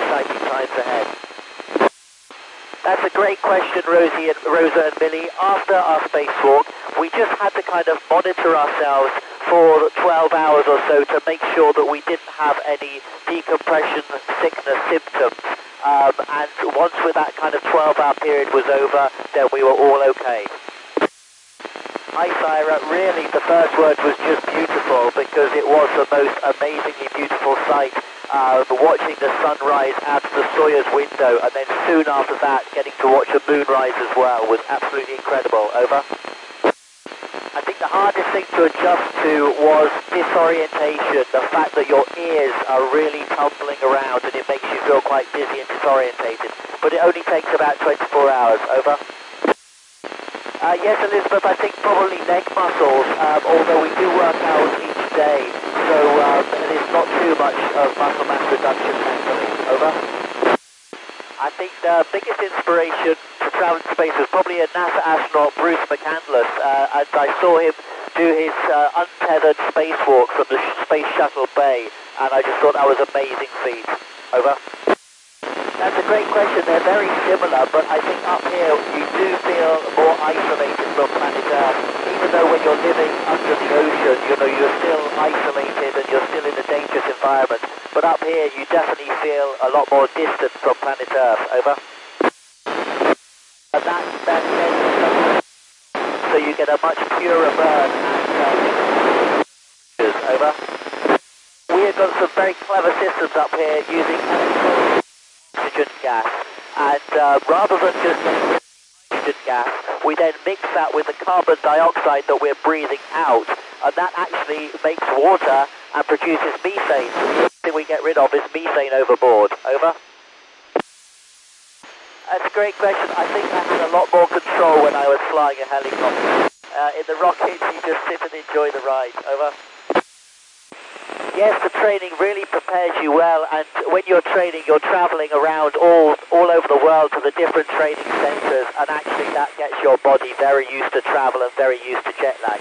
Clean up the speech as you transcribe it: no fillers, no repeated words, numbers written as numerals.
exciting times ahead. That's a great question, Rosa and Millie. After our spacewalk, we just had to kind of monitor ourselves for 12 hours or so to make sure that we didn't have any decompression sickness symptoms. And once with that kind of 12-hour period was over, then we were all okay. Hi, Syra. Really, the first word was just beautiful because it was the most amazingly beautiful sight. Watching the sunrise out of the Soyuz window, and then soon after that, getting to watch the moonrise as well was absolutely incredible. Over. I think the hardest thing to adjust to was disorientation, the fact that your ears are really tumbling around and it makes you feel quite dizzy and disorientated. But it only takes about 24 hours. Over. Yes, Elizabeth, I think probably neck muscles, although we do work out each day, so it's not too much of muscle mass reduction actually. Over. I think the biggest inspiration to travel in space was probably a NASA astronaut, Bruce McCandless, and I saw him do his untethered spacewalk from the Space Shuttle Bay, and I just thought that was an amazing feat. Over. That's a great question. They're very similar, but I think up here you do feel more isolated from planet Earth. Even though when you're living under the ocean, you know, you're still isolated and you're still in a dangerous environment. But up here you definitely feel a lot more distant from planet Earth. Over. And so you get a much purer burn and over. We have got some very clever systems up here using oxygen gas, and rather than just oxygen gas, we then mix that with the carbon dioxide that we're breathing out, and that actually makes water and produces methane. So the only thing we get rid of is methane overboard. Over. That's a great question. I think I had a lot more control when I was flying a helicopter. In the rocket, you just sit and enjoy the ride. Over. Yes, the training really prepares you well, and when you're training, you're traveling around all over the world to the different training centres, and actually that gets your body very used to travel and very used to jet lag.